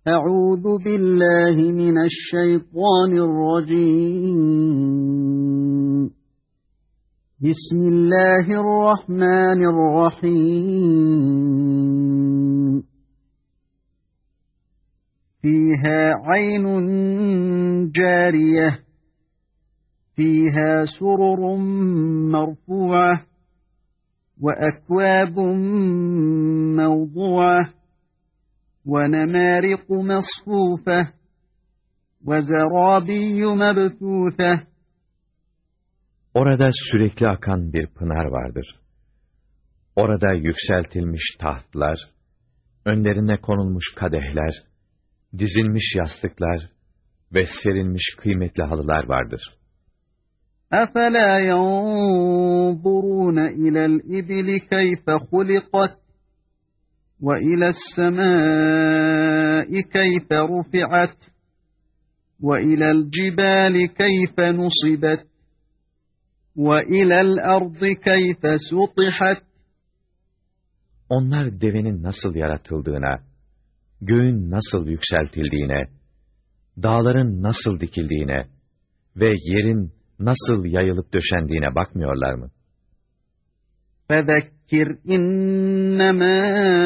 أعوذ بالله من الشيطان الرجيم بسم الله الرحمن الرحيم فيها عين جارية فيها سرر مرفوعة وأكواب موضوعة وَنَمَارِقُ مَصْفُوفَةٌ وَزَرَابِيُّ مَبْثُوثَةٌ. Orada sürekli akan bir pınar vardır. Orada yükseltilmiş tahtlar, önlerine konulmuş kadehler, dizilmiş yastıklar ve serilmiş kıymetli halılar vardır. أَفَلَا يَنْظُرُونَ إِلَى الْإِبِلِ كَيْفَ خُلِقَتْ وَإِلَى السَّمَاءِ كَيْفَ رُفِعَتْ وَإِلَى الْجِبَالِ كَيْفَ نُصِبَتْ وَإِلَى الْأَرْضِ كَيْفَ سُطِحَتْ. Onlar devenin nasıl yaratıldığına, göğün nasıl yükseltildiğine, dağların nasıl dikildiğine ve yerin nasıl yayılıp döşendiğine bakmıyorlar mı? فَذَكِّرْ إِنَّمَا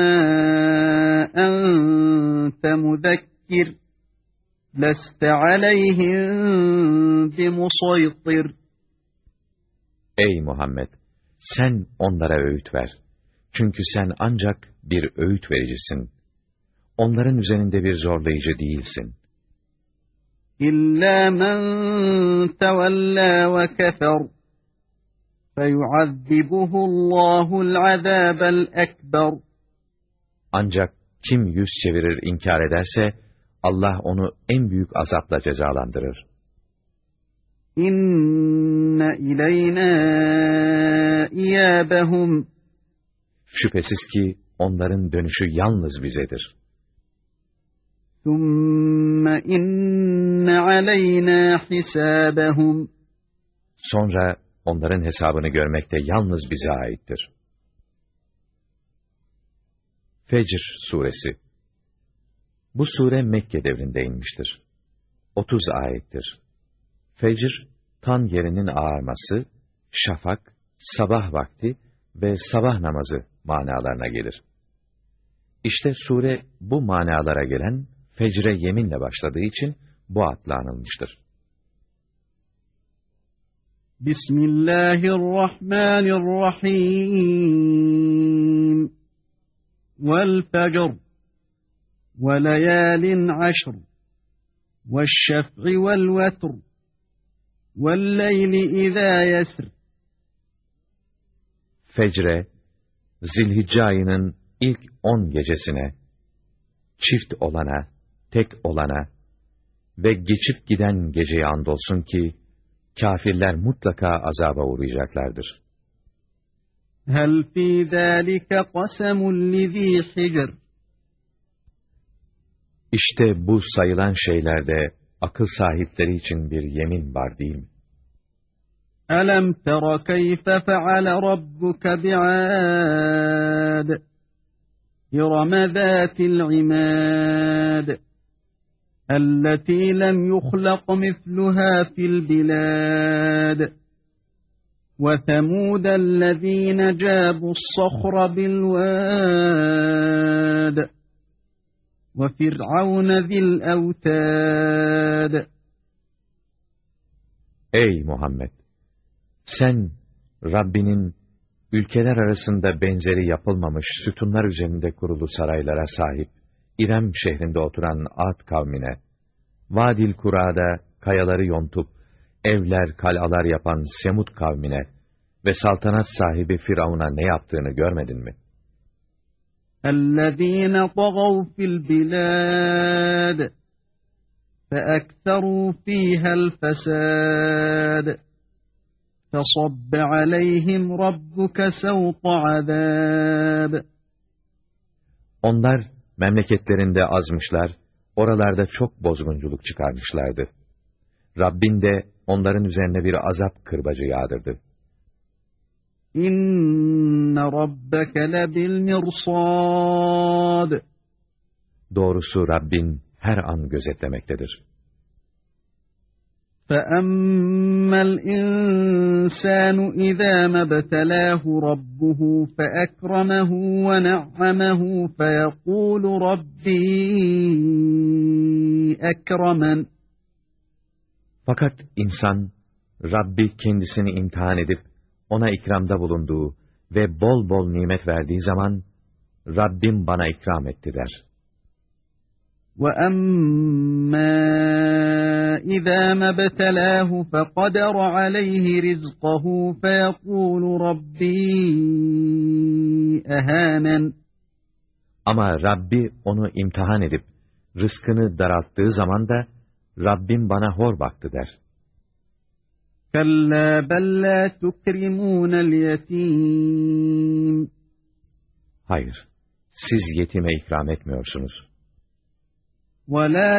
أَنْتَ مُذَكِّرٌ لَسْتَ عَلَيْهِمْ بِمُصَيْطِرٍ. Ey Muhammed! Sen onlara öğüt ver. Çünkü sen ancak bir öğüt vericisin. Onların üzerinde bir zorlayıcı değilsin. إِلَّا مَنْ تَوَلَّى وَكَفَرَ فَيُعَذِّبُهُ اللّٰهُ الْعَذَابَ الْأَكْبَرِ. Ancak kim yüz çevirir, inkar ederse, Allah onu en büyük azapla cezalandırır. İnne ileyna iyâbehum. Şüphesiz ki onların dönüşü yalnız bizedir. Thumme inne aleyna hisâbehum. Sonra onların hesabını görmek de yalnız bize aittir. Fecr suresi. Bu sure Mekke devrinde inmiştir. 30 ayettir. Fecr, tan yerinin ağarması, şafak, sabah vakti ve sabah namazı manalarına gelir. İşte sure bu manalara gelen fecre yeminle başladığı için bu adla anılmıştır. Bismillahirrahmanirrahim. Vel fecr ve leyalin aşr ve şef'i vel vetr vel leyli izâ yesr. Fecre, Zilhicce ayının ilk 10 gecesine, çift olana, tek olana ve geçip giden geceye andolsun ki, kâfirler mutlaka azaba uğrayacaklardır. Hel fî zâlike qasemun lizî hicr. İşte bu sayılan şeylerde akıl sahipleri için bir yemin var değil mi? Elem tera keyfe feale rabbuke bi'ad. İreme zâtil imâd. التي لم يخلق مثلها في البلاد وثمود الذين جابوا الصخر بالواد وفرعون ذي الأوتاد. Ey Muhammed! Sen Rabbinin ülkeler arasında benzeri yapılmamış sütunlar üzerinde kurulu saraylara sahip İrem şehrinde oturan Ad kavmine, Vadil Kura'da kayaları yontup, evler, kalalar yapan Semud kavmine ve saltanat sahibi Firavun'a ne yaptığını görmedin mi? اَلَّذ۪ينَ طَغَوْا فِي الْبِلَادِ فَاَكْتَرُوا ف۪يهَا الْفَسَادِ فَصَبَّ عَلَيْهِمْ رَبُّكَ سَوْطَ عَذَابِ. Onlar, memleketlerinde azmışlar, oralarda çok bozgunculuk çıkarmışlardı. Rabbin de onların üzerine bir azap kırbacı yağdırdı. İnne rabbeke lebil mirsad. Doğrusu Rabbin her an gözetlemektedir. فَأَمَّا الْإِنسَانُ إِذَا مَا ابْتَلَاهُ رَبُّهُ فَأَكْرَمَهُ وَنَعَّمَهُ فَيَقُولُ رَبِّي أَكْرَمَنِ. Fakat insan, Rabbi kendisini imtihan edip, ona ikramda bulunduğu ve bol bol nimet verdiği zaman, Rabbim bana ikram etti der. وَأَمَّا إِذَا مَا ابْتَلَاهُ فَقَدَرَ عَلَيْهِ رِزْقَهُ فَيَقُولُ رَبِّي أَهَانَنِ. Ama Rabbi onu imtihan edip, rızkını daralttığı zaman da, Rabbim bana hor baktı der. كَلَّا بَلْ لَا تُكْرِمُونَ الْيَتِيمَ. Hayır, siz yetime ikram etmiyorsunuz. وَلَا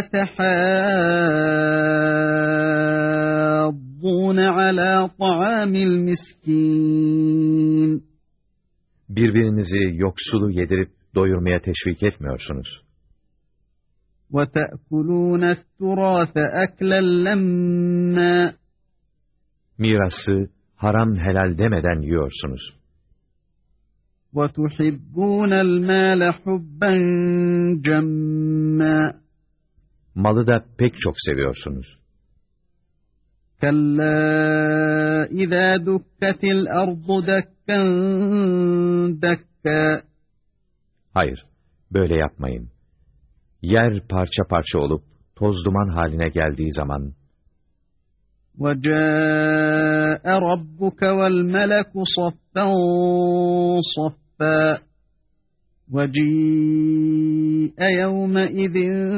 تَحَاضُّونَ عَلَى طَعَامِ الْمِسْكِينِ. Birbirinizi yoksulu yedirip doyurmaya teşvik etmiyorsunuz. وَتَأْكُلُونَ التُّرَاثَ أَكْلًا لَمًّا. Mirası haram helal demeden yiyorsunuz. وَتُحِبُّونَ الْمَالَ حُبًّا جَمًّا. Malı da pek çok seviyorsunuz. كَلَّا إِذَا دُكَّتِ الْأَرْضُ دَكًّا دَكًّا. Hayır, böyle yapmayın. Yer parça parça olup toz duman haline geldiği zaman, وَجَاءَ رَبُّكَ وَالْمَلَكُ صَفًّا صَفًّا وَجِيءَ يَوْمَئِذٍ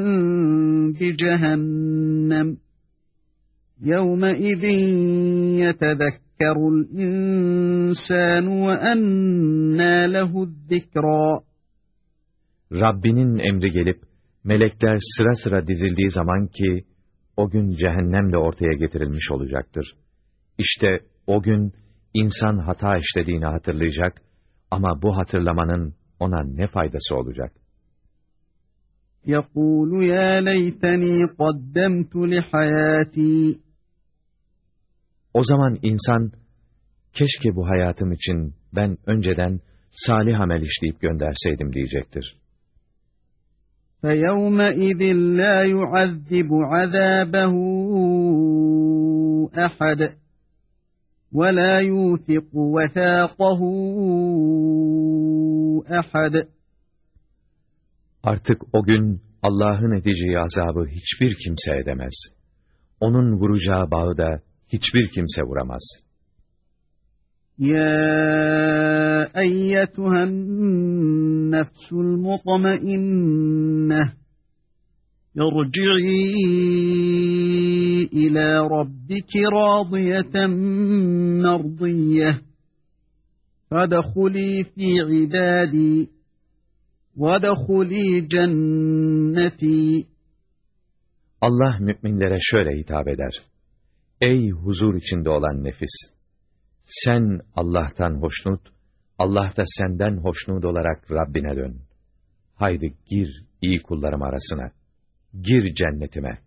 بِجَهَنَّمَ يَوْمَئِذٍ يَتَذَكَّرُ الْإِنسَانُ وَأَنَّى لَهُ الذِّكْرَى. Rabbinin emri gelip, melekler sıra sıra dizildiği zaman ki, o gün cehennemle ortaya getirilmiş olacaktır. İşte o gün, insan hata işlediğini hatırlayacak, ama bu hatırlamanın ona ne faydası olacak? يَقُولُ يَا لَيْتَنِي قَدَّمْتُ لِحَيَاتِي. O zaman insan, keşke bu hayatım için ben önceden salih amel işleyip gönderseydim diyecektir. فَيَوْمَئِذٍ لَا يُعَذِّبُ عَذَابَهُ أَحَدٌ وَلَا يُوثِقُ وَثَاقَهُ أَحَدٌ. Artık o gün Allah'ın edeceği azabı hiçbir kimse edemez. Onun vuracağı bağı da hiçbir kimse vuramaz. يَا أَيَّتُهَا النَّفْسُ الْمُطْمَئِنَّةُ ارْجِعِي إِلَى رَبِّكِ رَاضِيَةً مَرْضِيَّةً فَادْخُلِي فِي عِبَادِي وَادْخُلِي جَنَّتِي. Allah müminlere şöyle hitap eder: Ey huzur içinde olan nefis! Sen Allah'tan hoşnut, Allah da senden hoşnut olarak Rabbine dön. Haydi gir iyi kullarım arasına, gir cennetime.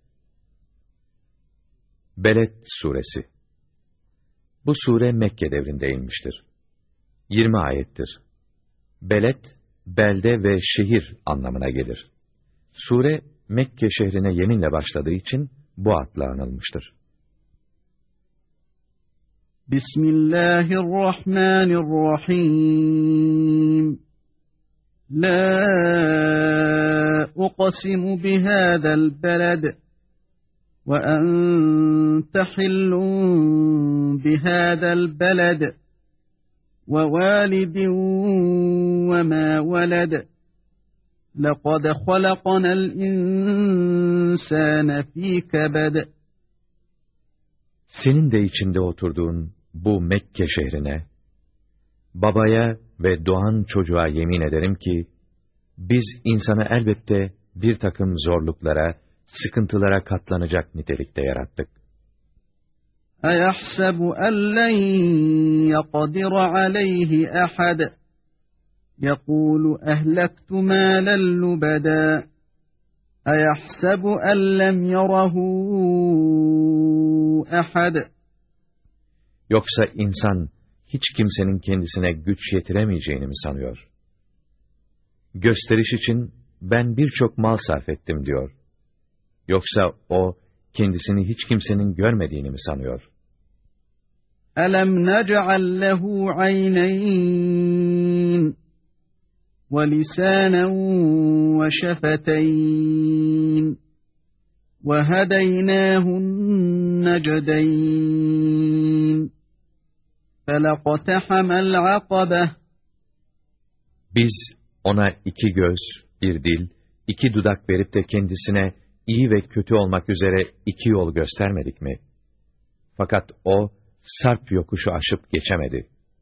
Beled Suresi. Bu sure Mekke devrinde inmiştir. 20 ayettir. Beled, belde ve şehir anlamına gelir. Sure, Mekke şehrine yeminle başladığı için bu adla anılmıştır. Bismillahirrahmanirrahim. La uqsimu bihadal beled ve ente hillun bihadal beled ve validin ve ma veled. لَقَدْ خَلَقْنَا الْاِنْسَانَ ف۪ي كَبَدٍ. Senin de içinde oturduğun bu Mekke şehrine, babaya ve doğan çocuğa yemin ederim ki, biz insanı elbette bir takım zorluklara, sıkıntılara katlanacak nitelikte yarattık. اَيَحْسَبُ اَنْ لَنْ يَقَدِرَ عَلَيْهِ اَحَدٍ يَقُولُ اَهْلَكْتُ مَالًا لُبَدًا أَيَحْسَبُ أَنْ لَمْ يَرَهُ أَحَدٌ Yoksa insan hiç kimsenin kendisine güç yetiremeyeceğini mi sanıyor? Gösteriş için ben birçok mal sarf ettim diyor. Yoksa o kendisini hiç kimsenin görmediğini mi sanıyor? أَلَمْ نَجْعَلْ لَهُ عَيْنَيْنِ وَلِسَانًا وَشَفَتَيْنِ وَهَدَيْنَاهُ النَّجْدَيْنِ فَلَقْتَحَمَ الْعَقَبَةَ Biz ona iki göz, bir dil, iki dudak verip de kendisine iyi ve kötü olmak üzere iki yol göstermedik mi? Fakat o, sarp yokuşu aşıp geçemedi.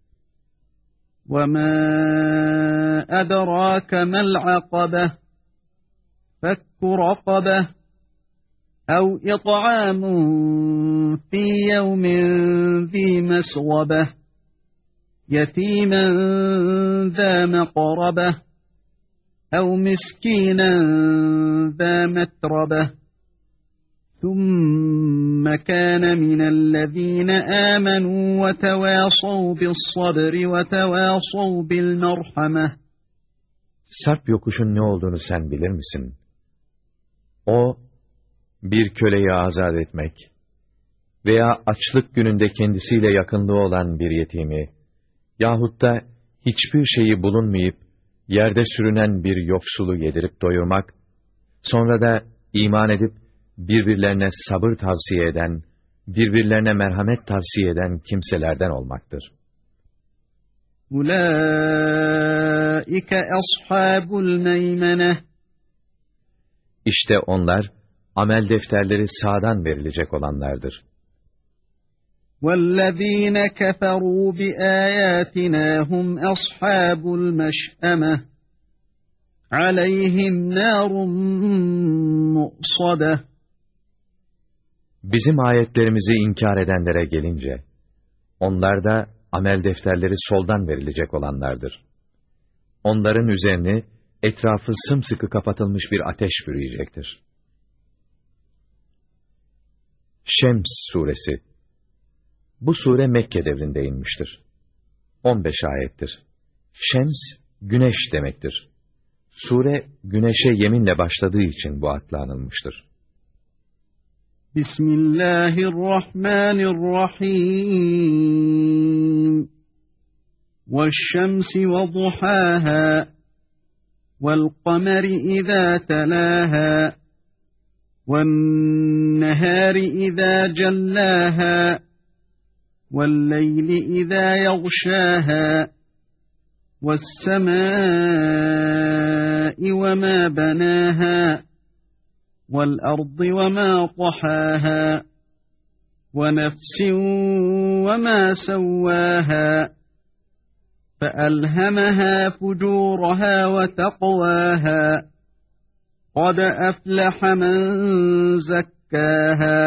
وَمَا أَدْرَاكَ مَا الْعَقَبَةُ فَكُّ رَقَبَةٍ أَوْ إِطْعَامٌ فِي يَوْمٍ ذِي مَسْغَبَةٍ يَتِيمًا ذَا مَقْرَبَةٍ أَوْ مِسْكِينًا ذَا مَتْرَبَةٍ ثُمَّ كَانَ مِنَ الَّذِينَ آمَنُوا وَتَوَاصَوْا بِالصَّبْرِ وَتَوَاصَوْا بِالْمَرْحَمَةِ Sarp yokuşun ne olduğunu sen bilir misin? O, bir köleyi azat etmek veya açlık gününde kendisiyle yakınlığı olan bir yetimi yahut da hiçbir şeyi bulunmayıp yerde sürünen bir yoksulu yedirip doyurmak, sonra da iman edip birbirlerine sabır tavsiye eden, birbirlerine merhamet tavsiye eden kimselerden olmaktır. Ulaika ashabul meymene. İşte onlar, amel defterleri sağdan verilecek olanlardır. وَالَّذ۪ينَ كَفَرُوا بِآيَاتِنَا هُمْ أَصْحَابُ الْمَشْأَمَةِ عَلَيْهِمْ نَارٌ مُؤْصَدَةٌ Bizim ayetlerimizi inkar edenlere gelince, onlar da amel defterleri soldan verilecek olanlardır. Onların üzerini etrafı sımsıkı kapatılmış bir ateş bürüyecektir. Şems suresi. Bu sure Mekke devrinde inmiştir. 15 ayettir. Şems, güneş demektir. Sure, güneşe yeminle başladığı için bu adla anılmıştır. Bismillahirrahmanirrahim. وَالشَّمْسِ وَضُحَاهَا وَالْقَمَرِ إِذَا تَلَاهَا وَالنَّهَارِ إِذَا جَلَّاهَا وَاللَّيْلِ إِذَا يَغْشَاهَا وَالسَّمَاءِ وَمَا بَنَاهَا وَالْأَرْضِ وَمَا طَحَاهَا وَنَفْسٍ وَمَا سَوَّاهَا فَأَلْهَمَهَا فُجُورَهَا وَتَقْوَاهَا قَدْ أَفْلَحَ مَنْ زَكَّاهَا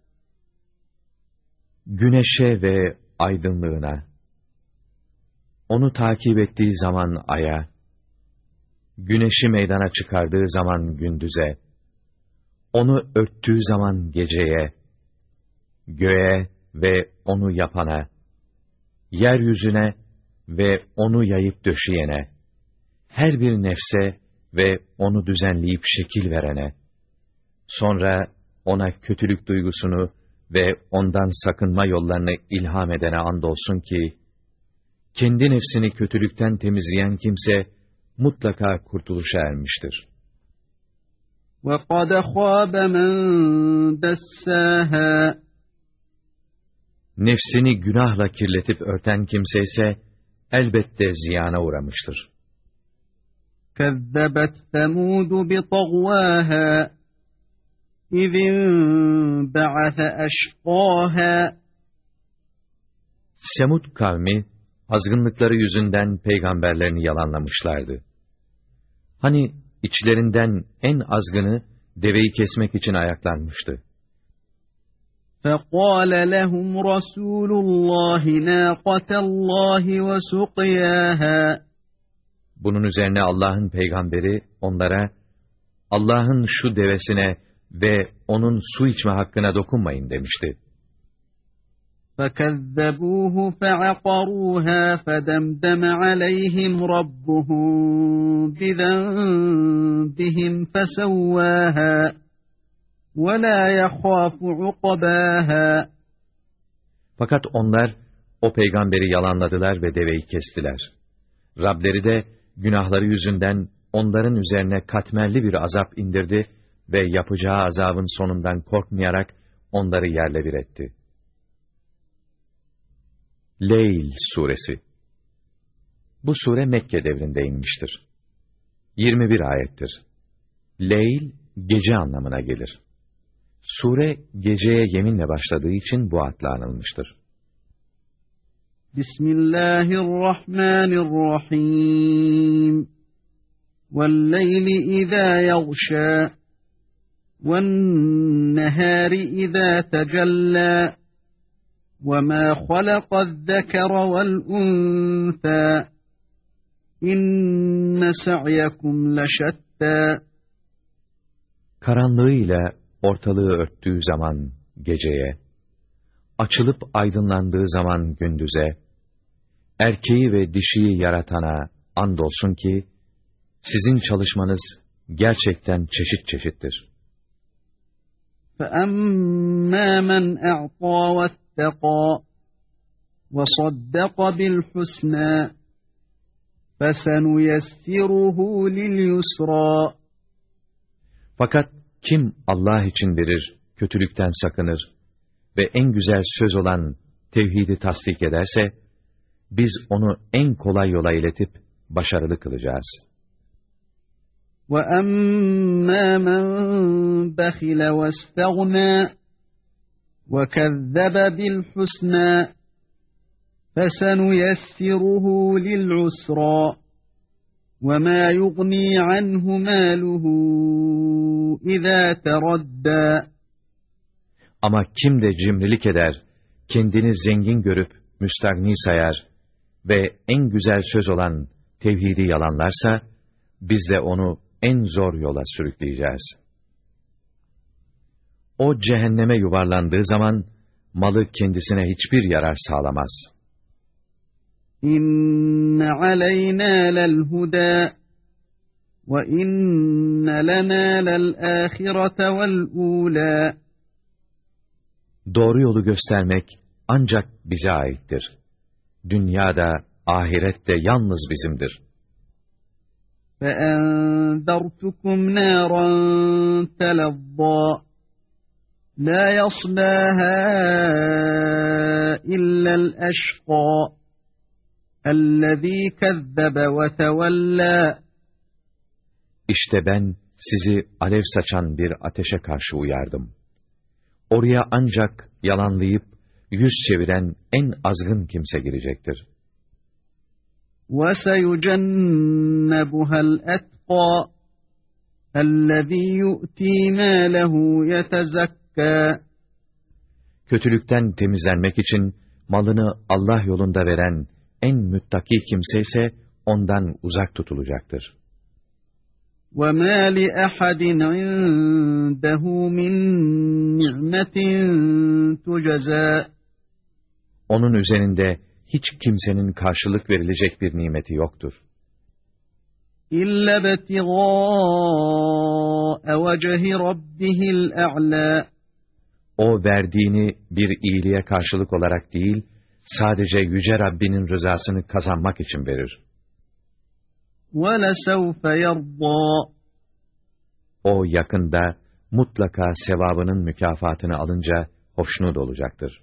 Güneşe ve aydınlığına, onu takip ettiği zaman aya, güneşi meydana çıkardığı zaman gündüze, onu örttüğü zaman geceye, göğe ve onu yapana, yeryüzüne ve onu yayıp döşeyene, her bir nefse ve onu düzenleyip şekil verene, sonra ona kötülük duygusunu ve ondan sakınma yollarını ilham edene andolsun ki, kendi nefsini kötülükten temizleyen kimse, mutlaka kurtuluşa ermiştir. وَقَدْ خَابَ مَنْ دَسَّاهَا Nefsini günahla kirletip örten kimse ise, elbette ziyana uğramıştır. كَذَّبَتْ ثَمُودُ بِطَغْوَاهَا إِذِ انبَعَثَ أَشْقَاهَا Semud kavmi, azgınlıkları yüzünden peygamberlerini yalanlamışlardı. Hani içlerinden en azgını, deveyi kesmek için ayaklanmıştı. فَقَالَ لَهُمْ رَسُولُ اللّٰهِ نَاقَةَ اللّٰهِ وَسُقْيَاهَا Bunun üzerine Allah'ın peygamberi onlara, Allah'ın şu devesine ve onun su içme hakkına dokunmayın demişti. فَكَذَّبُوهُ فَعَقَرُوهَا فَدَمْدَمَ عَلَيْهِمْ رَبُّهُم بِذَنبِهِمْ فَسَوَّاهَا وَلَا يَخَافُ عُقْبَاهَا. Fakat onlar o peygamberi yalanladılar ve deveyi kestiler. Rableri de günahları yüzünden onların üzerine katmerli bir azap indirdi ve yapacağı azabın sonundan korkmayarak onları yerle bir etti. Leyl suresi. Bu sure Mekke devrinde inmiştir. 21 ayettir. Leyl gece anlamına gelir. Sure geceye yeminle başladığı için bu adla anılmıştır. Bismillahirrahmanirrahim. وَاللَّيْلِ إِذَا يَغْشَى وَالنَّهَارِ إِذَا تَجَلَّى وَمَا خَلَقَ الذَّكَرَ وَالْأُنثَى إِنَّ سَعْيَكُمْ لَشَتَّى. Karanlığıyla ortalığı örttüğü zaman geceye, açılıp aydınlandığı zaman gündüze, erkeği ve dişiyi yaratana andolsun ki, sizin çalışmanız gerçekten çeşit çeşittir. فَأَمَّا مَنْ أَعْطَى وَاتَّقَى وَصَدَّقَ بِالْحُسْنَى فَسَنُيَسِّرُهُ لِلْيُسْرَى. Fakat kim Allah için verir, kötülükten sakınır ve en güzel söz olan tevhidi tasdik ederse, biz onu en kolay yola iletip başarılı kılacağız. وَأَمَّا مَنْ بَخِلَ وَاسْتَغْنَى وَكَذَّبَ بِالْحُسْنَى فَسَنُيَسِّرُهُ لِلْعُسْرَى وَمَا يُغْنِي عَنْهُ مَالُهُ إِذَا تَرَدَّى. Ama kim de cimrilik eder, kendini zengin görüp müstagni sayar ve en güzel söz olan tevhidi yalanlarsa, biz de onu en zor yola sürükleyeceğiz. O cehenneme yuvarlandığı zaman, malı kendisine hiçbir yarar sağlamaz. İnne aleyna lel huda ve inne lena lel ahirete vel ula. Doğru yolu göstermek ancak bize aittir. Dünyada, ahirette yalnız bizimdir. فَاَنْذَرْتُكُمْ نَارًا تَلَظَّى لَا يَصْلَاهَا إِلَّا الْأَشْقَى الَّذ۪ي كَذَّبَ وَتَوَلَّى. İşte ben sizi alev saçan bir ateşe karşı uyardım. Oraya ancak yalanlayıp yüz çeviren en azgın kimse girecektir. وَسَيُجَنَّبُهَا الْأَتْقَى الَّذ۪ي يُؤْتِي مَالَهُ يَتَزَكَّى. Kötülükten temizlenmek için malını Allah yolunda veren en müttaki kimse ise ondan uzak tutulacaktır. وَمَا لِأَحَدٍ عِنْدَهُ مِنْ نِعْمَةٍ تُجَزَى. Onun üzerinde hiç kimsenin karşılık verilecek bir nimeti yoktur. İlla betigaa vecihi rabbihil a'la. O verdiğini bir iyiliğe karşılık olarak değil, sadece Yüce Rabbinin rızasını kazanmak için verir. وَلَسَوْفَ يَرْضَى. O yakında mutlaka sevabının mükafatını alınca hoşnut olacaktır.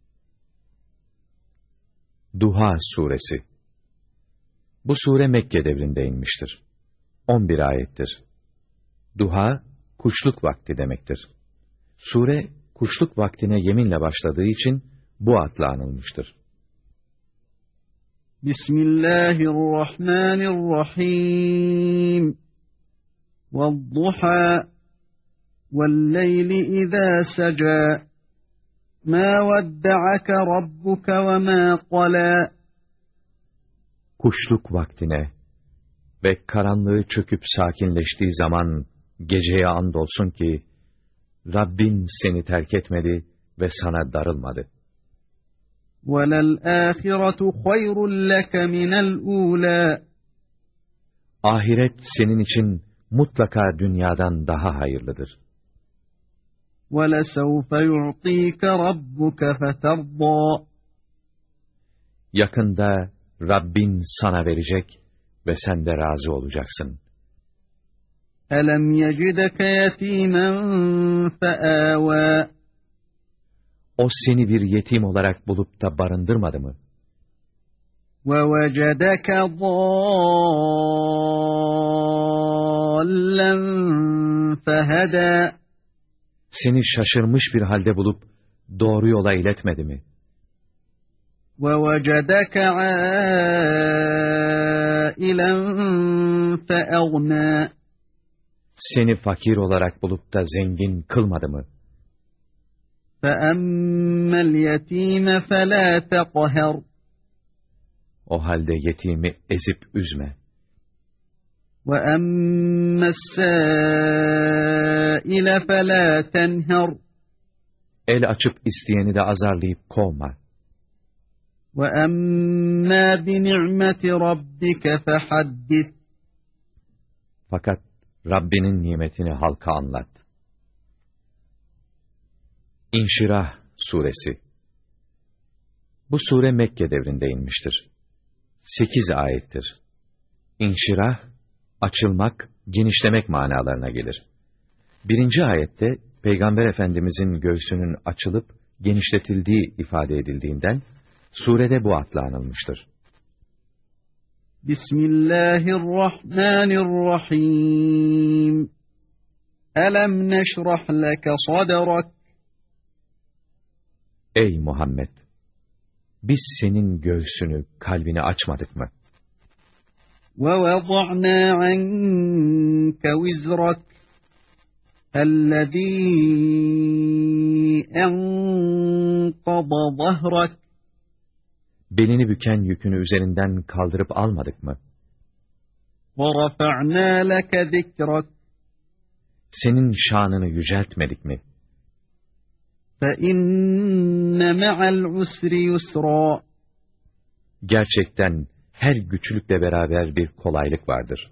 Duha suresi. Bu sure Mekke devrinde inmiştir. 11 ayettir. Duha, kuşluk vakti demektir. Sure, kuşluk vaktine yeminle başladığı için bu adla anılmıştır. Bismillahirrahmanirrahim. وَالضُّحَى وَاللَّيْلِ إِذَا سَجَى مَا وَدَّعَكَ رَبُّكَ وَمَا قَلَى. Kuşluk vaktine ve karanlığı çöküp sakinleştiği zaman Geceye andolsun ki, Rabbin seni terk etmedi ve sana darılmadı. وَلَلْآخِرَةُ خَيْرٌ لَكَ مِنَ الْأُولَى Ahiret senin için mutlaka dünyadan daha hayırlıdır. وَلَسَوْفَ يُعْطِيكَ رَبُّكَ فَتَرْضَى Yakında Rabbin sana verecek ve sen de razı olacaksın. أَلَمْ يَجِدَكَ يَتِيمًا فَآوَى O seni bir yetim olarak bulup da barındırmadı mı? وَوَجَدَكَ ضَالًّا فَهَدَى Seni şaşırmış bir halde bulup doğru yola iletmedi mi? وَوَجَدَكَ عَائِلًا فَأَغْنَى Seni fakir olarak bulup da zengin kılmadı mı? فَأَمَّا الْيَتِيمَ فَلَا تَقْهَرْ O halde yetimi ezip üzme. وَأَمَّا السَّائِلَ فَلَا تَنْهَرْ El açıp isteyeni de azarlayıp kovma. وَأَمَّا بِنِعْمَةِ رَبِّكَ فَحَدِّثْ Fakat Rabbinin nimetini halka anlat. İnşirah Suresi. Bu sure Mekke devrinde inmiştir. 8 ayettir. İnşirah, açılmak, genişlemek manalarına gelir. 1. ayette, Peygamber Efendimizin göğsünün açılıp genişletildiği ifade edildiğinden, surede bu adla anılmıştır. Bismillahirrahmanirrahim. Elem neşrah leke sadrak. Ey Muhammed! Biz senin göğsünü, kalbini açmadık mı? وَوَضَعْنَا عَنْكَ وِزْرَكَ الَّذ۪ي اَنْقَضَ ظَهْرَكَ Belini büken yükünü üzerinden kaldırıp almadık mı? وَرَفَعْنَا لَكَ ذِكْرَكَ Senin şanını yüceltmedik mi? فَاِنَّ مَعَ الْعُسْرِ يُسْرًا Gerçekten her güçlükle beraber bir kolaylık vardır.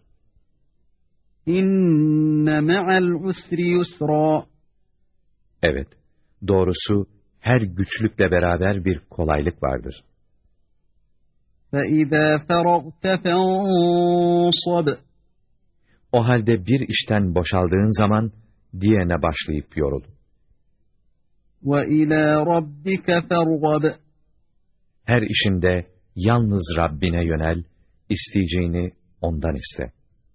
İnne ma'al usri yusra. Evet, doğrusu her güçlükle beraber bir kolaylık vardır. فَاِذَا فَرَغْتَ فَانصَبْ O halde bir işten boşaldığın zaman diğerine başlayıp yorul. وَاِلَى رَبِّكَ فَارْغَبْ Her işinde yalnız Rabbine yönel, isteyeceğini ondan iste.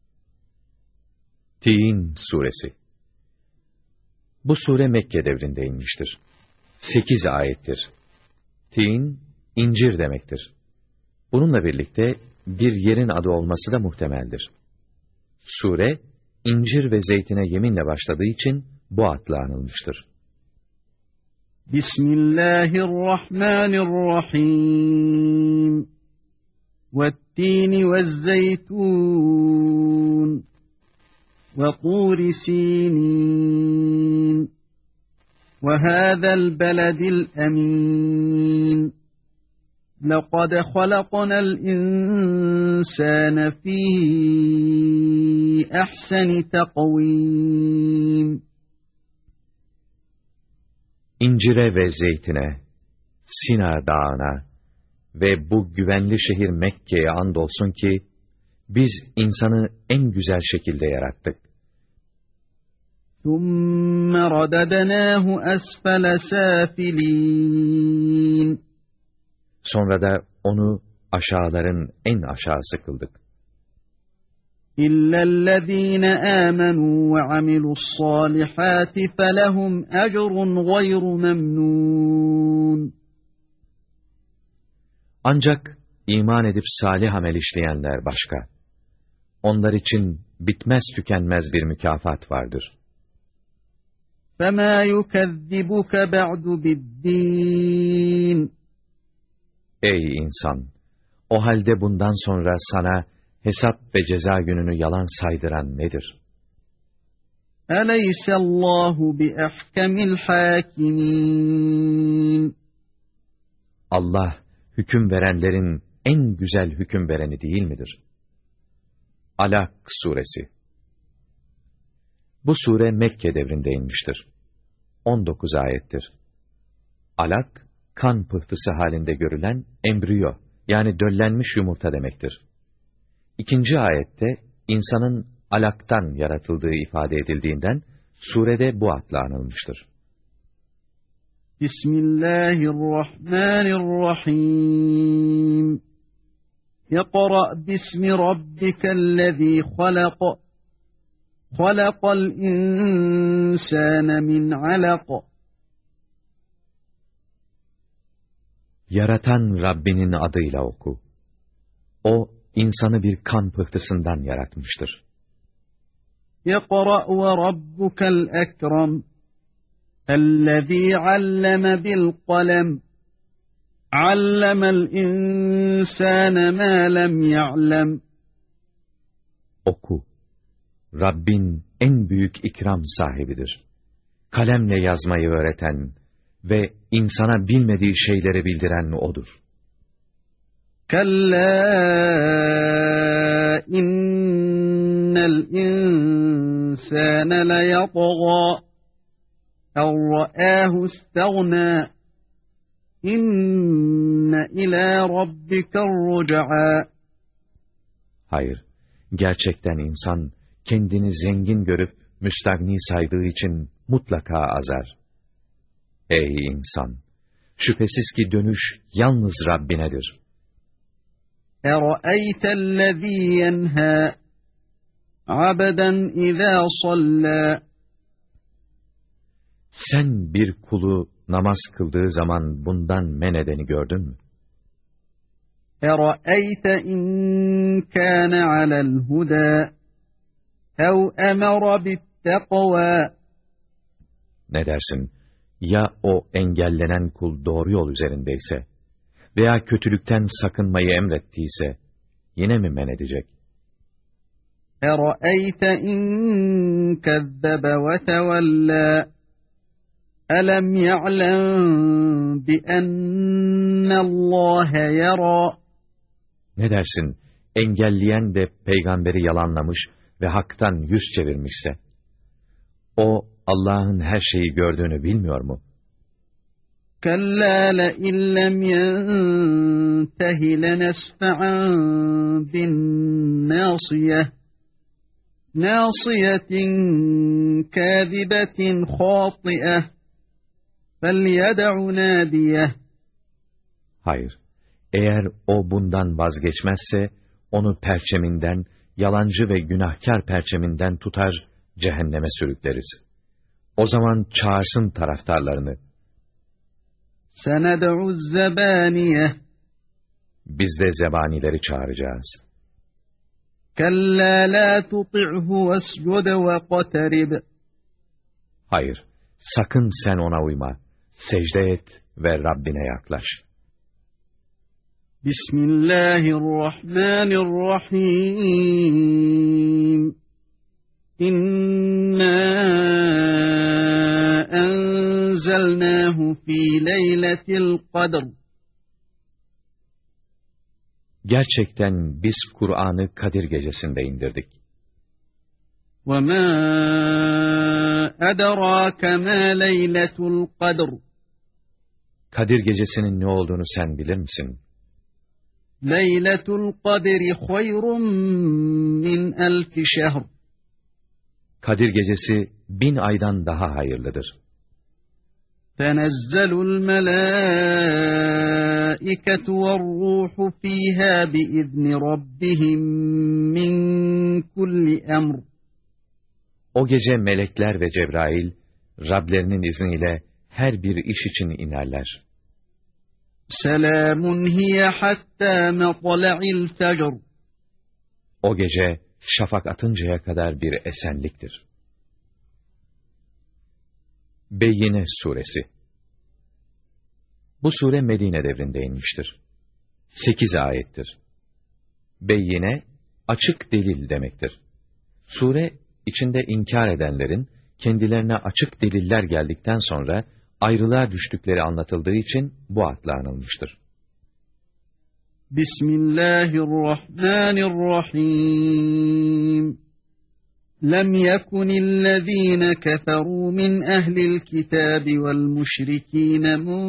Tin Suresi. Bu sure Mekke devrinde inmiştir. 8 ayettir. Tin, incir demektir. Bununla birlikte bir yerin adı olması da muhtemeldir. Sure, incir ve zeytine yeminle başladığı için bu adla anılmıştır. Bismillahirrahmanirrahim. وَالتِّينِ وَالزَّيْتُونِ وَطُورِ سِينِينَ وَهَذَا الْبَلَدِ الْأَمِينِ لَقَدْ خَلَقْنَا الْإِنسَانَ فِي أَحْسَنِ تَقْوِيمٍ İncire ve zeytine, Sina Dağı'na ve bu güvenli şehir Mekke'ye andolsun ki, biz insanı en güzel şekilde yarattık. ثُمَّ رَدَدْنَاهُ أَسْفَلَ سَافِلِينَ Sonra da onu aşağıların en aşağısı kıldık. إِلَّا الَّذ۪ينَ آمَنُوا وَعَمِلُوا الصَّالِحَاتِ فَلَهُمْ أَجْرٌ غَيْرُ مَمْنُونَ Ancak iman edip salih amel işleyenler başka. Onlar için bitmez tükenmez bir mükafat vardır. فَمَا يُكَذِّبُكَ بَعْدُ بِالدِّينِ Ey insan! O halde bundan sonra sana hesap ve ceza gününü yalan saydıran nedir? أَلَيْسَ اللّٰهُ بِأَحْكَمِ الْحَاكِمِينَ Allah, hüküm verenlerin en güzel hüküm vereni değil midir? Alak suresi. Bu sure Mekke devrinde inmiştir. 19 ayettir. Alak, kan pıhtısı halinde görülen embriyo, yani döllenmiş yumurta demektir. İkinci ayette, insanın alaktan yaratıldığı ifade edildiğinden, surede bu adla anılmıştır. Bismillahirrahmanirrahim. İqra' bismi rabbikellezî halak. Halakal insâne min alak. Yaratan Rabbinin adıyla oku. O, insanı bir kan pıhtısından yaratmıştır. İqra' ve rabbukel ekrem. اَلَّذ۪ي عَلَّمَ بِالْقَلَمِ عَلَّمَ الْاِنْسَانَ مَا لَمْ يَعْلَمْ Oku. Rabbin en büyük ikram sahibidir. Kalemle yazmayı öğreten ve insana bilmediği şeyleri bildiren O'dur. كَلَّا اِنَّ الْاِنْسَانَ لَيَطْغَى اَوْ رَآهُ اسْتَغْنَى اِنَّ اِلَى رَبِّكَ الرُّجْعَى Hayır, gerçekten insan kendini zengin görüp müstagni saydığı için mutlaka azar. Ey insan! Şüphesiz ki dönüş yalnız Rabbinedir. اَرَأَيْتَ الَّذ۪ي يَنْهَى عَبَدًا اِذَا صَلَّى Sen bir kulu namaz kıldığı zaman bundan men edeni gördün mü? اَرَأَيْتَ اِنْ كَانَ عَلَى الْهُدَى اَوْ اَمَرَ بِالتَّقْوَى Ne dersin? Ya o engellenen kul doğru yol üzerindeyse veya kötülükten sakınmayı emrettiyse yine mi men edecek? اَرَأَيْتَ اِنْ كَذَّبَ وَتَوَلَّى أَلَمْ يَعْلَمْ بِأَنَّ اللّٰهَ يَرَى Ne dersin? Engelleyen de peygamberi yalanlamış ve haktan yüz çevirmişse, o Allah'ın her şeyi gördüğünü bilmiyor mu? كَلَّا لَئِنْ لَمْ يَنْتَهِ لَنَسْفَعًا بِالنَّاصِيَةِ نَاصِيَةٍ كَاذِبَةٍ خَاطِئَةٍ فَلْيَدْعُ نَادِيَهُ Hayır, eğer o bundan vazgeçmezse, onu perçeminden, yalancı ve günahkar perçeminden tutar, cehenneme sürükleriz. O zaman çağırsın taraftarlarını. سَنَدْعُ الزَّبَانِيَةِ Biz de zebanileri çağıracağız. كَلَّا لَا تُطِعْهُ وَاسْجُدْ وَاقْتَرِبْ Hayır, sakın sen ona uyma. Secde et ve Rabbine yaklaş. Bismillahirrahmanirrahim. İnna enzelnahu fi leyletil kadr. Gerçekten biz Kur'an'ı Kadir Gecesi'nde indirdik. وَمَا أَدَرَاكَ مَا لَيْلَةُ الْقَدْرِ Kadir Gecesi'nin ne olduğunu sen bilir misin? لَيْلَةُ الْقَدْرِ خَيْرٌ مِّنْ أَلْفِ شَهْرٍ Kadir Gecesi 1000 aydan daha hayırlıdır. تَنَزَّلُ الْمَلَائِكَةُ وَالرُّوحُ فِيهَا بِإِذْنِ رَبِّهِمْ مِنْ كُلِّ أَمْرٍ O gece melekler ve Cebrail, Rablerinin izniyle her bir iş için inerler. Selamun hiye hatta matla'il fecr. O gece şafak atıncaya kadar bir esenliktir. Beyyine Suresi. Bu sure Medine devrinde inmiştir. 8 ayettir. Beyyine, açık delil demektir. Sure, içinde inkar edenlerin, kendilerine açık deliller geldikten sonra ayrılığa düştükleri anlatıldığı için bu adla anılmıştır. Bismillahirrahmanirrahim. لم يكن الذين كفروا من أهل الكتاب والمشركين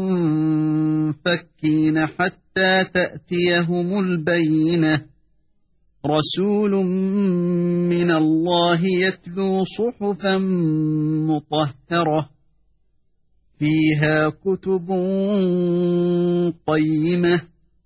منفكين حتى تأتيهم البينة رسول من الله يتلو صحفا مطهرة فيها كتب قيمة.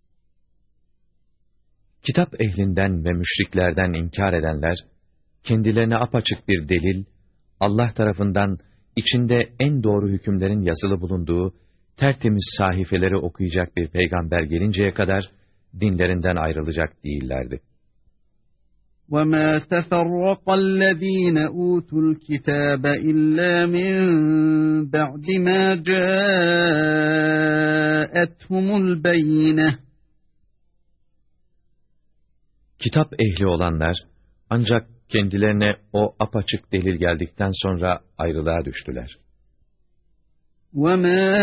Kitap ehlinden ve müşriklerden inkar edenler, kendilerine apaçık bir delil, Allah tarafından içinde en doğru hükümlerin yazılı bulunduğu tertemiz sahifeleri okuyacak bir peygamber gelinceye kadar dinlerinden ayrılacak değillerdi. وَمَا تَفَرَّقَ الَّذ۪ينَ أُوتُوا الْكِتَابَ إِلَّا مِنْ بَعْدِ مَا جَاءَتْهُمُ الْبَيِّنَةُ. Kitap ehli olanlar, ancak kendilerine o apaçık delil geldikten sonra ayrılığa düştüler. وَمَا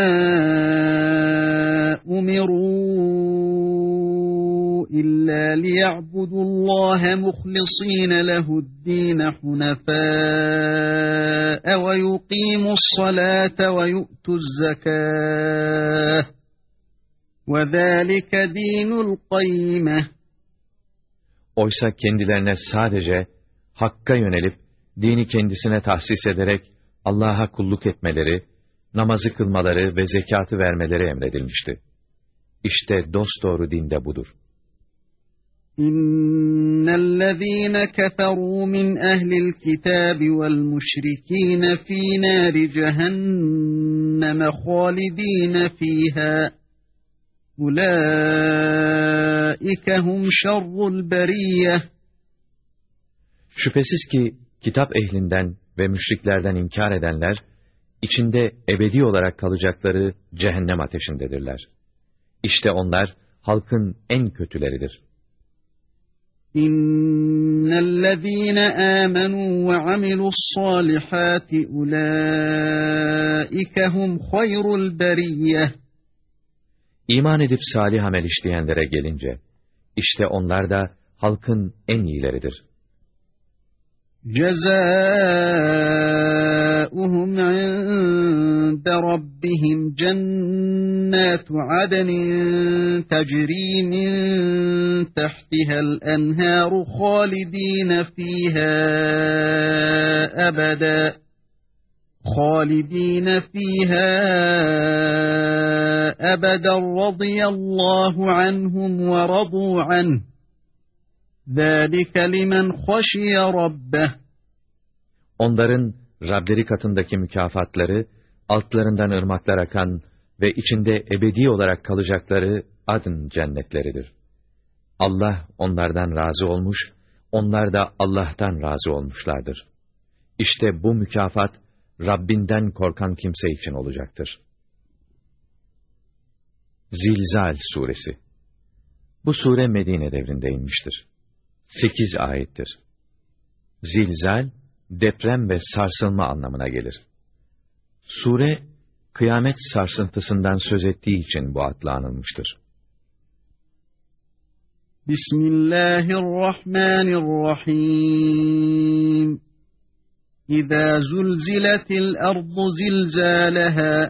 أُمِرُوا إِلَّا لِيَعْبُدُوا اللّٰهَ مُخْلِصِينَ لَهُ الدِّينَ حُنَفَاءَ وَيُقِيمُوا الصَّلَاةَ وَيُؤْتُوا الزَّكَاةَ وَذَٰلِكَ دِينُ الْقَيِّمَةِ. Oysa kendilerine sadece Hakk'a yönelip, dini kendisine tahsis ederek Allah'a kulluk etmeleri, namazı kılmaları ve zekatı vermeleri emredilmişti. İşte dosdoğru din de budur. İnnellezîne keferû min ehlil kitâbi vel müşrikîne fî nâri cehenneme hâlidîne fîhâ. Ulaîke hum şerrul beriyyeh. Şüphesiz ki kitap ehlinden ve müşriklerden inkar edenler, içinde ebedi olarak kalacakları cehennem ateşindedirler. İşte onlar halkın en kötüleridir. İnnellezîne âmenû ve amilussâlihâti ulâike hum hayrul beriyyeh. İman edip salih amel işleyenlere gelince, işte onlar da halkın en iyileridir. جَزَاؤُهُمْ عِندَ رَبِّهِمْ جَنَّاتُ عَدْنٍ تَجْرِي مِنْ تَحْتِهَا الْأَنْهَارُ خَالِدِينَ فِيهَا أَبَدًا رَضِيَ اللّٰهُ عَنْهُمْ وَرَضُوا عَنْهُ ذَٰلِكَ لِمَنْ خَشِيَ رَبَّهُ. Onların Rableri katındaki mükafatları, altlarından ırmaklar akan ve içinde ebedi olarak kalacakları adn cennetleridir. Allah onlardan razı olmuş, onlar da Allah'tan razı olmuşlardır. İşte bu mükafat, Rabbinden korkan kimse için olacaktır. Zilzal Suresi. Bu sure Medine devrinde inmiştir. 8 ayettir. Zilzal, deprem ve sarsılma anlamına gelir. Sure, kıyamet sarsıntısından söz ettiği için bu adla anılmıştır. Bismillahirrahmanirrahim. İzâ zulziletil ardu zilzâleha.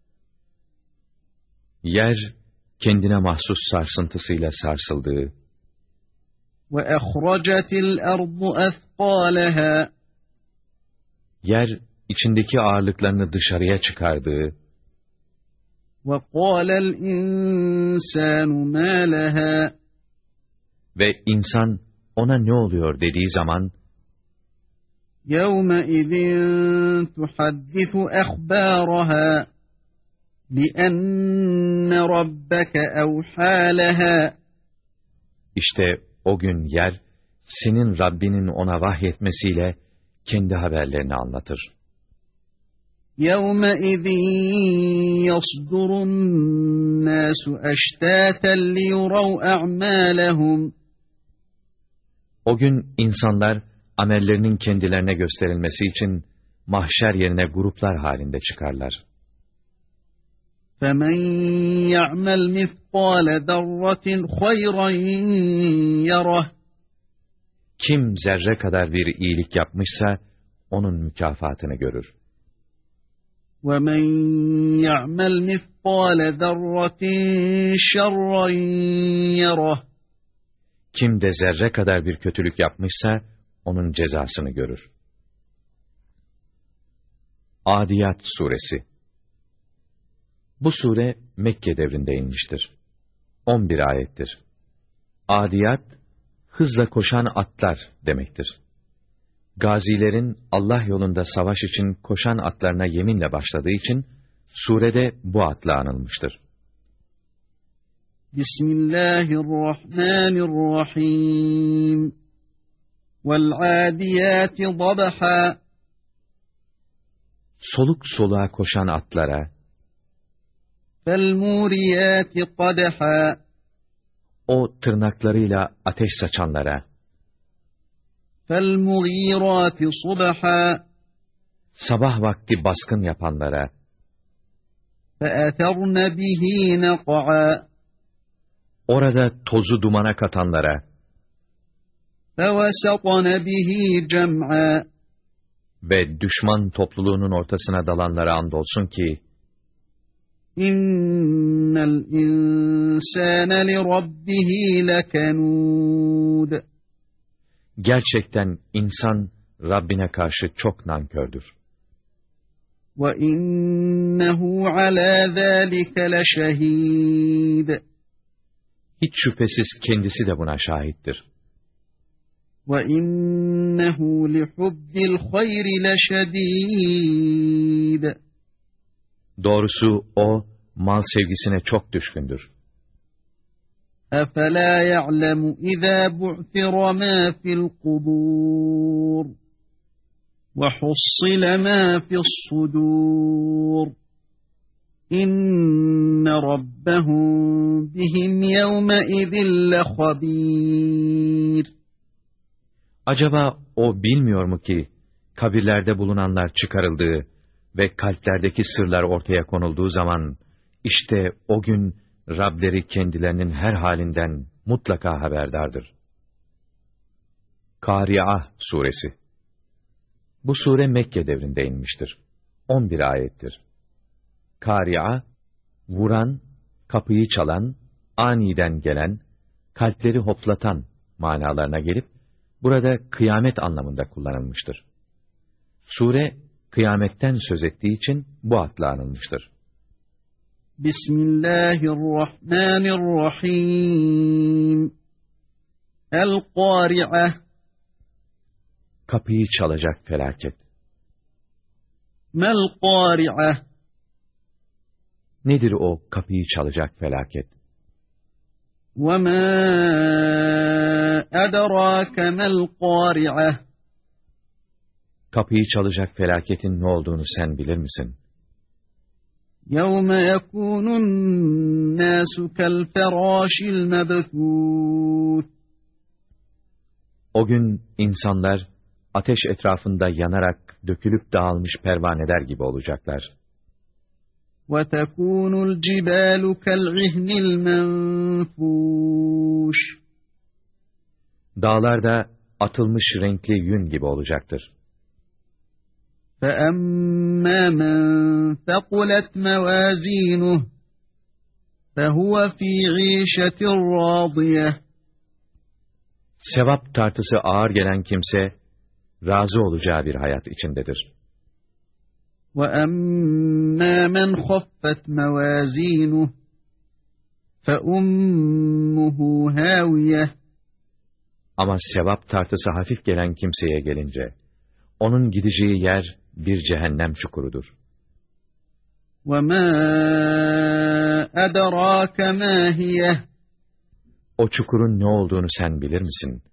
Yer, kendine mahsus sarsıntısıyla sarsıldığı, وَأَخْرَجَتِ الْأَرْضُ أَثْقَالَهَا. Yer, içindeki ağırlıklarını dışarıya çıkardığı, وَقَالَ الْاِنْسَانُ مَا لَهَا. Ve insan ona ne oluyor dediği zaman, يَوْمَئِذٍ تُحَدِّثُ أَخْبَارَهَا بِأَنَّ رَبَّكَ أَوْحَى لَهَا. İşte o gün yer, senin Rabbinin ona vahyetmesiyle kendi haberlerini anlatır. يَوْمَئِذٍ يَصْدُرُ النَّاسُ أَشْتَاتًا لِيُرَوْا أَعْمَالَهُمْ. O gün insanlar, amellerinin kendilerine gösterilmesi için, mahşer yerine gruplar halinde çıkarlar. فَمَنْ يَعْمَلْ مِثْقَالَ ذَرَّةٍ خَيْرًا يَرَهُ Kim zerre kadar bir iyilik yapmışsa, onun mükafatını görür. وَمَنْ يَعْمَلْ مِثْقَالَ ذَرَّةٍ شَرًّا يَرَهُ Kim de zerre kadar bir kötülük yapmışsa, onun cezasını görür. Adiyat Suresi. Bu sure Mekke devrinde inmiştir. 11 ayettir. Adiyat, hızla koşan atlar demektir. Gazilerin Allah yolunda savaş için koşan atlarına yeminle başladığı için, surede bu atla anılmıştır. Bismillahirrahmanirrahim. وَالْعَادِيَاتِ ضَبْحًا Soluk soluğa koşan atlara, فَالْمُورِيَاتِ قَدْحًا o tırnaklarıyla ateş saçanlara, فَالْمُغِيرَاتِ صُبْحًا sabah vakti baskın yapanlara, فَأَثَرْنَ بِهِ نَقْعًا orada tozu dumana katanlara, فَوَسَطْنَ بِهِ جَمْعًا ve düşman topluluğunun ortasına dalanlara andolsun ki, İnnel insâne li rabbihi lekenûd. Gerçekten insan Rabbine karşı çok nankördür. Ve innehu alâ zâlike leşehîd. Hiç şüphesiz kendisi de buna şahittir. Ve innehu li hubbil hayri leşedîd. Doğrusu o, mal sevgisine çok düşkündür. أَفَلَا يَعْلَمُ إِذَا بُعْثِرَ مَا فِي الْقُبُورِ وَحُصِّلَ مَا فِي الصُّدُورِ إِنَّ رَبَّهُمْ بِهِمْ يَوْمَئِذٍ لَخَبِيرٌ. Acaba o bilmiyor mu ki, kabirlerde bulunanlar çıkarıldığı ve kalplerdeki sırlar ortaya konulduğu zaman, işte o gün Rableri kendilerinin her halinden mutlaka haberdardır. Kâri'a Suresi. Bu sure Mekke devrinde inmiştir. 11 ayettir. Kâri'a, vuran, kapıyı çalan, aniden gelen, kalpleri hoplatan manalarına gelip, burada kıyamet anlamında kullanılmıştır. Sure, kıyametten söz ettiği için bu adla anılmıştır. Bismillahirrahmanirrahim. El-Kâri'a. Kapıyı çalacak felaket. Mel-Kâri'a. Nedir o kapıyı çalacak felaket? وَمَا أَدَرَاكَ مَا الْقَارِعَةُ. Kapıyı çalacak felaketin ne olduğunu sen bilir misin? يَوْمَ يَكُونُ النَّاسُ كَالْفَرَاشِ الْمَبْثُوثِ. O gün insanlar ateş etrafında yanarak dökülüp dağılmış pervaneler gibi olacaklar. وَتَكُونُ الْجِبَالُ كَالْعِهْنِ الْمَنْفُوشِ. Dağlar da atılmış renkli yün gibi olacaktır. فَأَمَّا مَنْ ثَقُلَتْ مَوَازِينُهُ فَهُوَ فِي عِيشَةٍ رَاضِيَةٍ. Sevap tartısı ağır gelen kimse, razı olacağı bir hayat içindedir. وَأَمَّا مَنْ خَفَّتْ مَوَازِينُهُ فَأُمُّهُ هَاوِيَةٌ. Ama sevap tartısı hafif gelen kimseye gelince, onun gideceği yer bir cehennem çukurudur. وَمَا أَدَرَاكَ مَا هِيَهْ. O çukurun ne olduğunu sen bilir misin?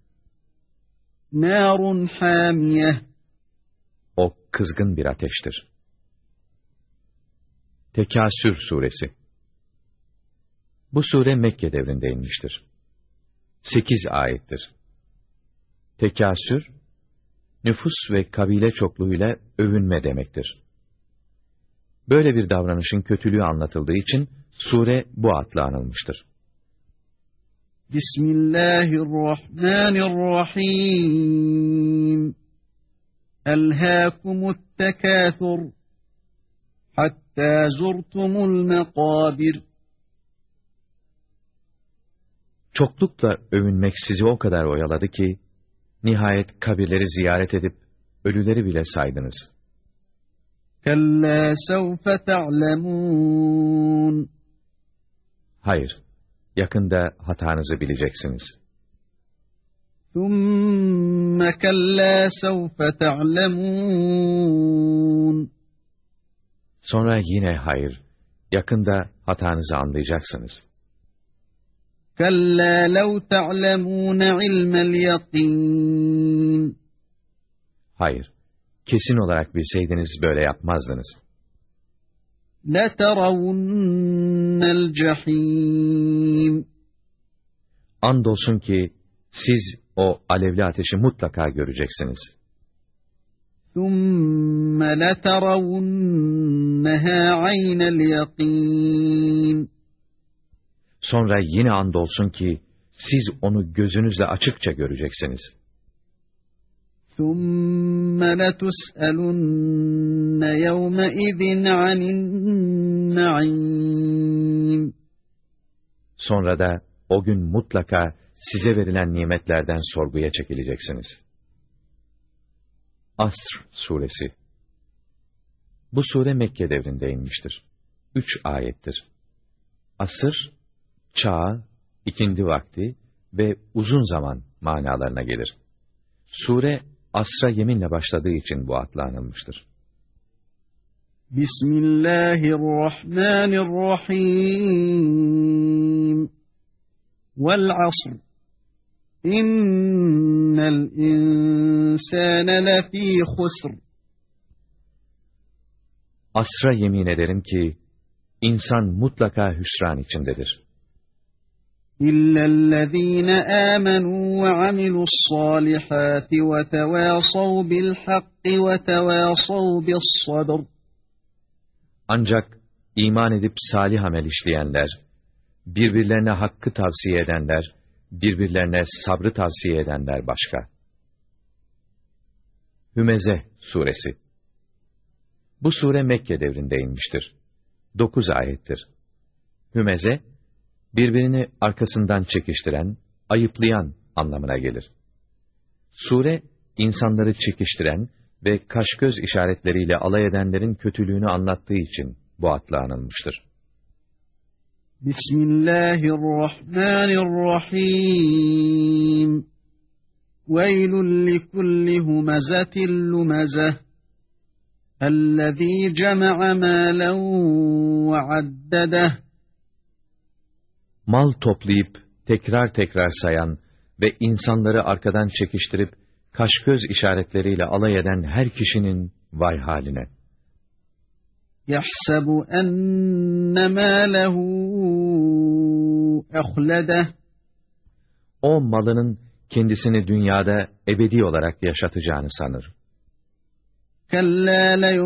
نَارٌ حَامِيَةٌ. O kızgın bir ateştir. Tekâsür Suresi. Bu sure Mekke devrinde inmiştir. 8 ayettir. Tekâsür, nüfus ve kabile çokluğuyla övünme demektir. Böyle bir davranışın kötülüğü anlatıldığı için sure bu adla anılmıştır. Bismillahirrahmanirrahim. Elhâkumut tekâthur. Hatta zurtumul mekâbir. Çoklukla övünmek sizi o kadar oyaladı ki, nihayet kabirleri ziyaret edip, ölüleri bile saydınız. Kellâ sevfe te'lemûn. Hayır, yakında hatanızı bileceksiniz. Thumme kellâ sevfe te'lemûn. Sonra yine hayır, yakında hatanızı anlayacaksınız. Kellâ lev te'lemûne ilmel yakîn. Hayır, kesin olarak bilseydiniz böyle yapmazdınız. لَتَرَوُنَّ الْجَحِيمِ. Andolsun ki siz o alevli ateşi mutlaka göreceksiniz. ثُمَّ لَتَرَوُنَّهَا عَيْنَ الْيَقِينِ. Sonra yine andolsun ki siz onu gözünüzle açıkça göreceksiniz. ثُمَّ لَتُسْأَلُنَّ يَوْمَئِذٍ عَنِ النَّعِيمِ. Sonra da o gün mutlaka size verilen nimetlerden sorguya çekileceksiniz. Asr suresi. Bu sure Mekke devrinde inmiştir. 3 ayettir. Asır, çağ, ikindi vakti ve uzun zaman manalarına gelir. Sure, asra yeminle başladığı için bu adla anılmıştır. Bismillahirrahmanirrahim. Vel asr. İnnel insâne lefî husr. Asra yemin ederim ki, insan mutlaka hüsran içindedir. İllellezîne âmenû ve amilussâlihâti ve tevâsav bilhakki ve tevâsav bissabr. Ancak iman edip salih amel işleyenler, birbirlerine hakkı tavsiye edenler, birbirlerine sabrı tavsiye edenler başka. Hümeze suresi. Bu sure Mekke devrinde inmiştir. 9 ayettir. Hümeze, birbirini arkasından çekiştiren, ayıplayan anlamına gelir. Sure, insanları çekiştiren ve kaş-göz işaretleriyle alay edenlerin kötülüğünü anlattığı için bu adla anılmıştır. Bismillahirrahmanirrahim. Veylun likulli humezetin lumezeh. اَلَّذ۪ي جَمَعَ مَالًا وَعَدَّدَهُ. Mal toplayıp tekrar tekrar sayan ve insanları arkadan çekiştirip kaş-göz işaretleriyle alay eden her kişinin vay haline. يَحْسَبُ أَنَّ مَالَهُ أَخْلَدَهُ. O malının kendisini dünyada ebedi olarak yaşatacağını sanır. كَلَّا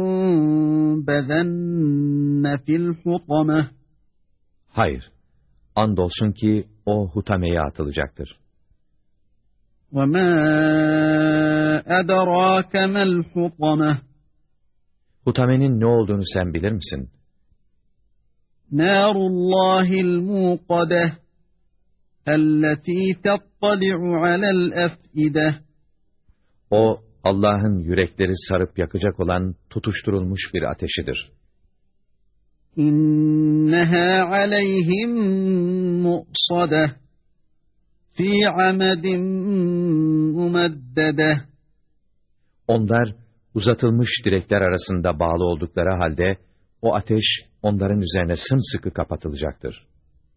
لَيُنْبَذَنَّ فِي الْحُطَمَةِ. Hayır, andolsun ki o hutameye atılacaktır. وَمَا أَدَرَاكَ مَا الْحُطَمَةِ. Hutamenin ne olduğunu sen bilir misin? نَارُ اللّٰهِ الْمُوقَدَةِ الَّتِي تَطَّلِعُ عَلَى الْأَفْئِدَةِ. O, Allah'ın yürekleri sarıp yakacak olan tutuşturulmuş bir ateşidir. İnneha aleyhim mu'sadeh fi amedin mumeddedeh. Onlar uzatılmış direkler arasında bağlı oldukları halde o ateş onların üzerine sımsıkı kapatılacaktır.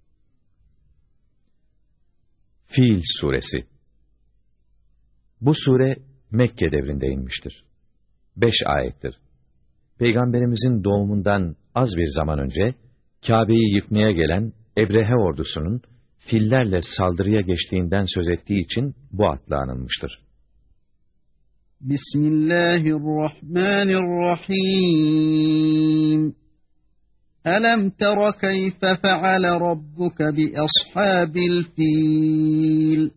Fil suresi. Bu sure Mekke devrinde inmiştir. 5 ayettir. Peygamberimizin doğumundan az bir zaman önce, Kâbe'yi yıkmaya gelen Ebrehe ordusunun, fillerle saldırıya geçtiğinden söz ettiği için bu adla anılmıştır. Bismillahirrahmanirrahim. Alam tera keyfe feale rabbuke bi ashabil fil.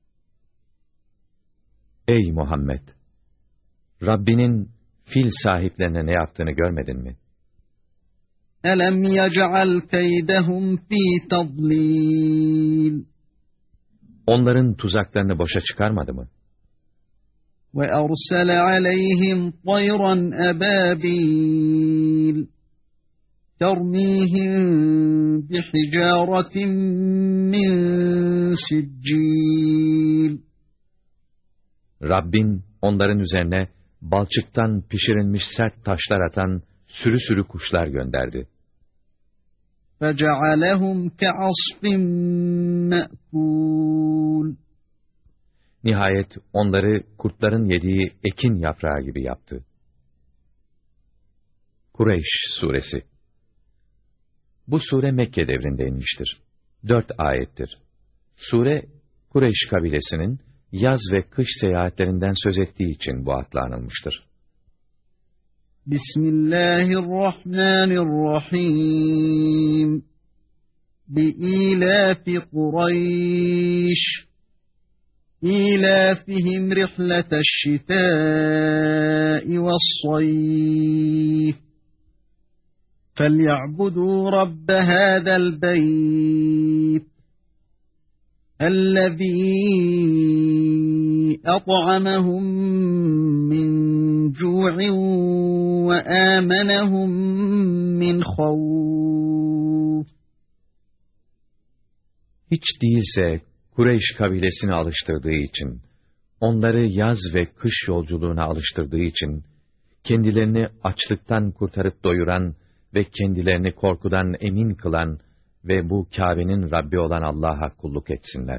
Ey Muhammed! Rabbinin fil sahiplerine ne yaptığını görmedin mi? Alam yec'al keydehum fi tadlil. Onların tuzaklarını boşa çıkarmadı mı? Ve ersele aleyhim tayran ababil. Termihim bihicaretin min siccil. Rabbin onların üzerine balçıktan pişirilmiş sert taşlar atan sürü sürü kuşlar gönderdi. فَجَعَلَهُمْ كَعَصْفٍ مَأْكُولٍ. Nihayet onları kurtların yediği ekin yaprağı gibi yaptı. Kureyş Suresi. Bu sure Mekke devrinde inmiştir. 4 ayettir. Sure, Kureyş kabilesinin yaz ve kış seyahatlerinden söz ettiği için bu adla anılmıştır. Bismillahirrahmanirrahim. Bi-ilafi Kureyş. İlafihim rihleteşşitâi ve's-sayf. فَلْيَعْبُدُوا رَبَّ هَذَا الْبَيْتِ الَّذِي أَطْعَمَهُم مِّن جُوعٍ وَآمَنَهُم مِّنْ خَوْفٍ. Hiç değilse Kureyş kabilesini alıştırdığı için, onları yaz ve kış yolculuğuna alıştırdığı için, kendilerini açlıktan kurtarıp doyuran ve kendilerini korkudan emin kılan ve bu Kâbe'nin Rabbi olan Allah'a kulluk etsinler.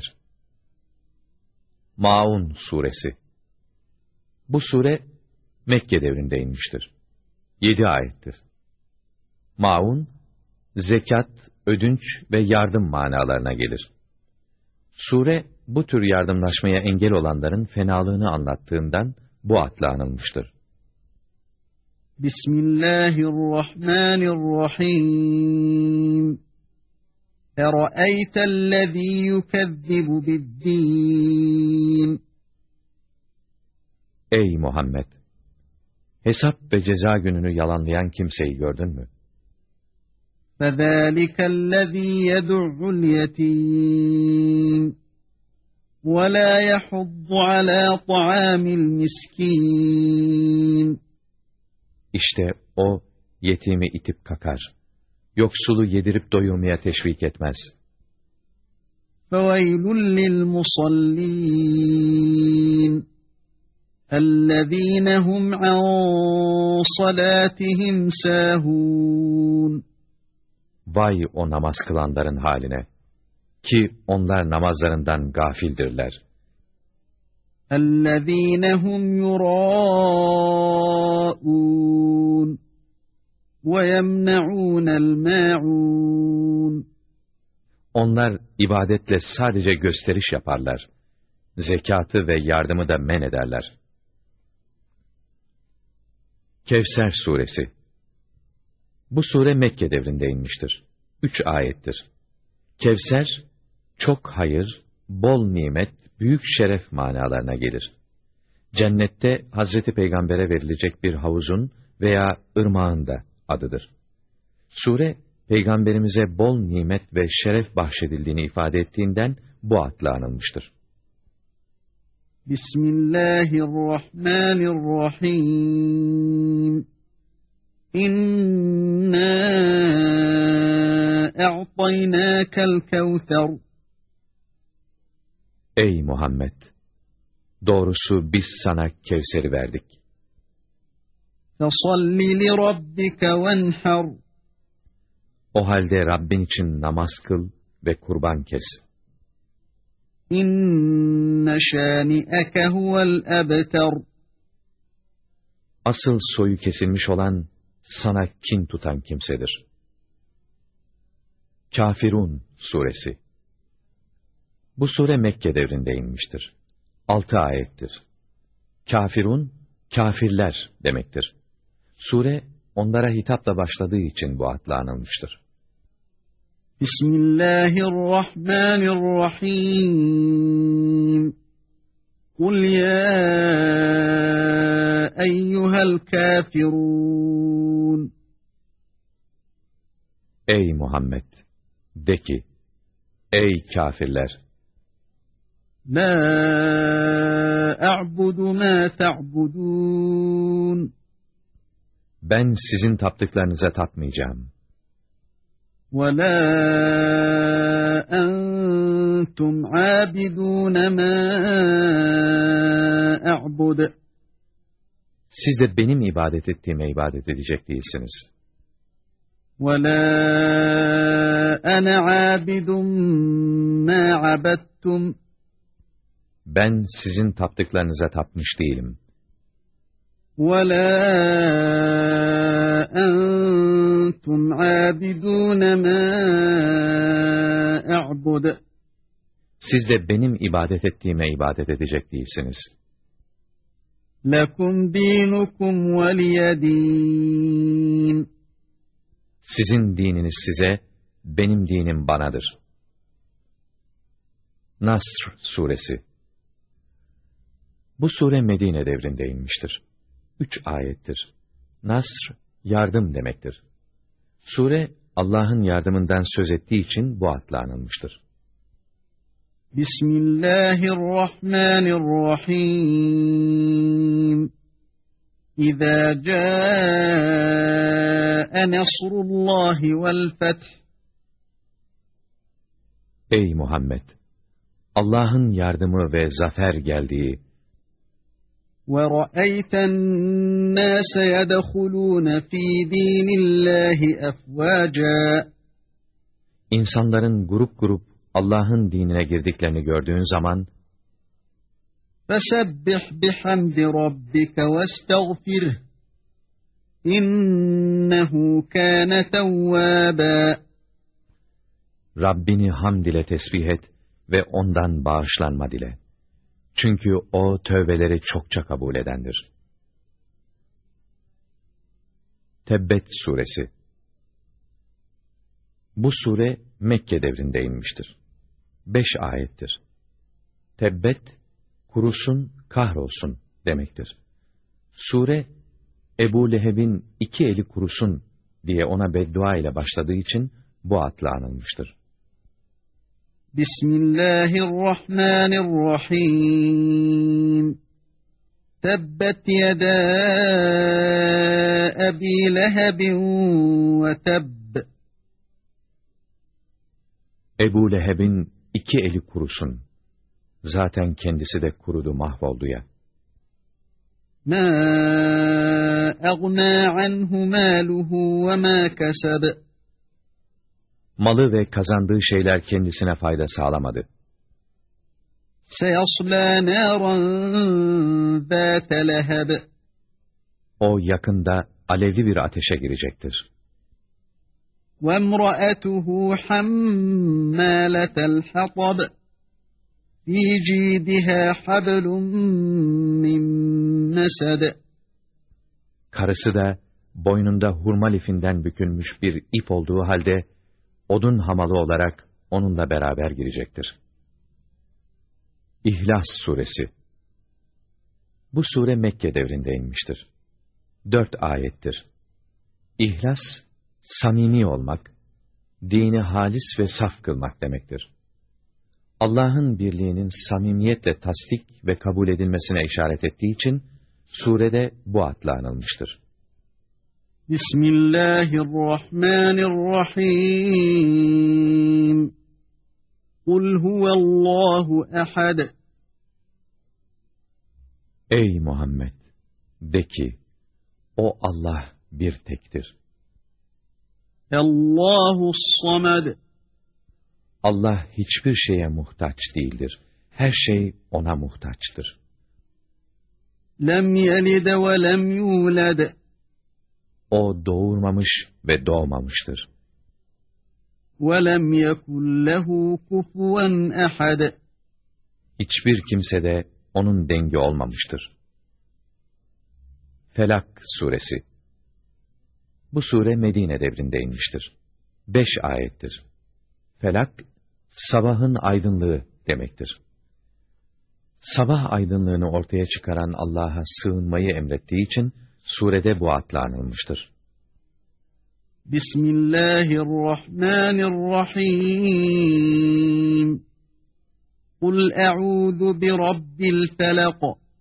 Maun Suresi. Bu sure Mekke devrinde inmiştir. 7 ayettir. Maun, zekat, ödünç ve yardım manalarına gelir. Sure, bu tür yardımlaşmaya engel olanların fenalığını anlattığından bu adla anılmıştır. Bismillahirrahmanirrahim. Ere'eytellezî yukezzibu biddîn. Ey Muhammed! Hesap ve ceza gününü yalanlayan kimseyi gördün mü? فَذَٰلِكَ الَّذ۪ي يَدُعُّ الْيَت۪يمِ وَلَا يَحُضُّ عَلَى طَعَامِ الْمِسْكِينِ. İşte o, yetimi itip kakar, yoksulu yedirip doyurmaya teşvik etmez. فَوَيْلٌ لِلْمُصَلِّينَ اَلَّذ۪ينَ هُمْ عَنْ صَلَاتِهِمْ سَاهُونَ. Vay o namaz kılanların haline! Ki onlar namazlarından gafildirler. اَلَّذ۪ينَ هُمْ يُرَاءُونَ وَيَمْنَعُونَ الْمَاعُونَ. Onlar ibadetle sadece gösteriş yaparlar. Zekatı ve yardımı da men ederler. Kevser Suresi. Bu sure Mekke devrinde inmiştir. 3 ayettir. Kevser, çok hayır, bol nimet, büyük şeref manalarına gelir. Cennette Hazreti Peygamber'e verilecek bir havuzun veya ırmağın da adıdır. Sure, Peygamberimize bol nimet ve şeref bahşedildiğini ifade ettiğinden bu adla anılmıştır. Bismillahirrahmanirrahim. İnna a'taynâkel kevser. Ey Muhammed! Doğrusu biz sana Kevser'i verdik. Fesalli li rabbike venher. O halde Rabbin için namaz kıl ve kurban kes. İnne şâni'eke huvel ebter. Asıl soyu kesilmiş olan, sana kin tutan kimsedir. Kafirun Suresi. Bu sure Mekke devrinde inmiştir. 6 ayettir. Kafirun, kafirler demektir. Sure, onlara hitapla başladığı için bu adla anılmıştır. Bismillahirrahmanirrahim. Kul ya eyyuhel kafirun. Ey Muhammed! De ki, ey kafirler! La a'budu ma ta'budun. Ben sizin taptıklarınıza tapmayacağım. وَلَا أَنْتُمْ عَابِدُونَ مَا أَعْبُدُ. Siz de benim ibadet ettiğime ibadet edecek değilsiniz. وَلَا أَنَا عَابِدٌ مَا عَبَدتُّمْ. Ben sizin taptıklarınıza tapmış değilim. وَلَا أَنْتُمْ عَابِدُونَ مَا أَعْبُدُ. Siz de benim ibadet ettiğime ibadet edecek değilsiniz. لَكُمْ دِينُكُمْ وَلِيَ دِينِ. Sizin dininiz size, benim dinim banadır. Nasr Suresi. Bu sure Medine devrinde inmiştir. 3 ayettir. Nasr, yardım demektir. Sure, Allah'ın yardımından söz ettiği için bu adla anılmıştır. Bismillahirrahmanirrahim. İzâ câe nasrullâhi vel feth. Ey Muhammed! Allah'ın yardımı ve zafer geldiği, وَرَأَيْتَ النَّاسَ يَدَخُلُونَ ف۪ي د۪ينِ اللّٰهِ اَفْوَاجًا. İnsanların grup grup Allah'ın dinine girdiklerini gördüğün zaman, فَسَبِّحْ بِحَمْدِ رَبِّكَ وَاسْتَغْفِرْهِ اِنَّهُ كَانَ تَوَّابًا. Rabbini hamd ile tesbih et ve ondan bağışlanma dile. Çünkü o tövbeleri çokça kabul edendir. Tebbet Suresi. Bu sure Mekke devrinde inmiştir. 5 ayettir. Tebbet, kurusun, kahrolsun demektir. Sure, Ebu Leheb'in 2 eli kurusun diye ona beddua ile başladığı için bu adla anılmıştır. Bismillahirrahmanirrahim. Tebbet yedâ Ebi Lehebin ve tebb. Ebu Leheb'in 2 eli kurusun. Zaten kendisi de kurudu, mahvoldu ya. Mâ egnâ anhu mâluhu ve mâ keseb. Malı ve kazandığı şeyler kendisine fayda sağlamadı. سَيَصْلَى نَارًا ذَاتَ لَهَبٍ. O yakında alevli bir ateşe girecektir. وَامْرَأَتُهُ حَمَّالَةَ الْحَطَبِ. فِي جِيدِهَا حَبْلٌ مِّن مَّسَدٍ. Karısı da boynunda hurma lifinden bükülmüş bir ip olduğu halde, odun hamalı olarak onunla beraber girecektir. İhlas Suresi. Bu sure Mekke devrinde inmiştir. 4 ayettir. İhlas, samimi olmak, dini halis ve saf kılmak demektir. Allah'ın birliğinin samimiyetle tasdik ve kabul edilmesine işaret ettiği için, surede bu adla anılmıştır. Bismillahirrahmanirrahim. Kul huvallahu ehad. Ey Muhammed! De ki, o Allah bir tektir. Allahus samed. Allah hiçbir şeye muhtaç değildir. Her şey ona muhtaçtır. Lem yelid ve lem yulad. O doğurmamış ve doğmamıştır. وَلَمْ يَكُنْ لَهُ كُفُوًا أَحَدٍ. Hiçbir kimse de onun dengi olmamıştır. Felak suresi. Bu sure Medine devrinde inmiştir. 5 ayettir. Felak, sabahın aydınlığı demektir. Sabah aydınlığını ortaya çıkaran Allah'a sığınmayı emrettiği için surede bu adla anılmıştır. Bismillahirrahmanirrahim. Kul e'udhu bi rabbil felak.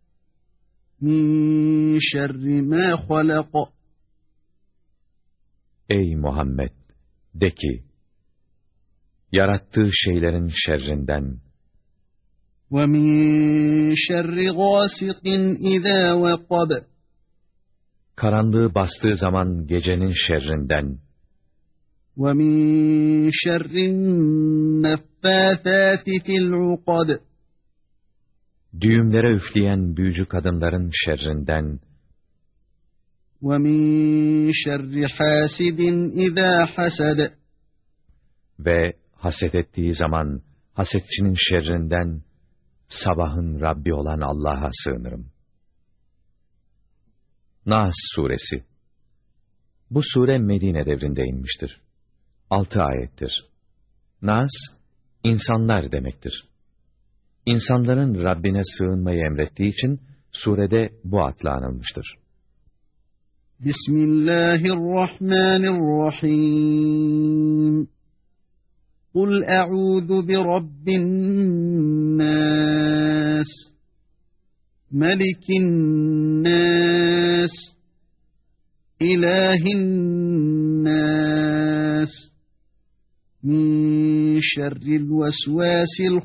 Min şerri ma halak. Ey Muhammed! De ki, yarattığı şeylerin şerrinden Ve min şerri gâsikin izâ vekab. karanlığı bastığı zaman gecenin şerrinden Ve min şerrin neffâthâti fil ukad. düğümlere üfleyen büyücü kadınların şerrinden Ve min şerri hasidin izâ hasad. ve haset ettiği zaman hasetçinin şerrinden sabahın Rabbi olan Allah'a sığınırım. Nas suresi. Bu sure Medine devrinde inmiştir. 6 ayettir. Nas, insanlar demektir. İnsanların Rabbine sığınmayı emrettiği için surede bu adla anılmıştır. Bismillahirrahmanirrahim. Kul e'udhu bi rabbin nas. Melikin nas. İlahin nas. Min şerril vesvasil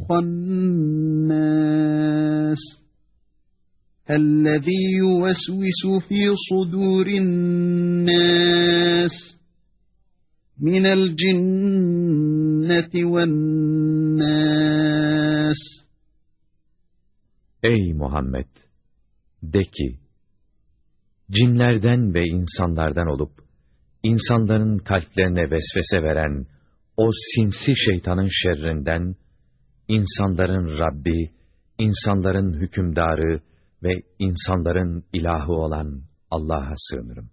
hannas. اَلَّذ۪ي يُوَسْوِسُ ف۪ي صُدُورِ النَّاسِ مِنَ الْجِنَّةِ وَالنَّاسِ. Ey Muhammed! De ki, cinlerden ve insanlardan olup, insanların kalplerine vesvese veren o sinsi şeytanın şerrinden, insanların Rabbi, insanların hükümdarı ve insanların ilahı olan Allah'a sığınırım.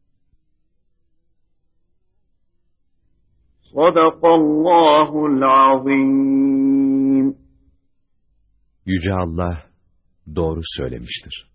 Sadakallahul azim. Yüce Allah doğru söylemiştir.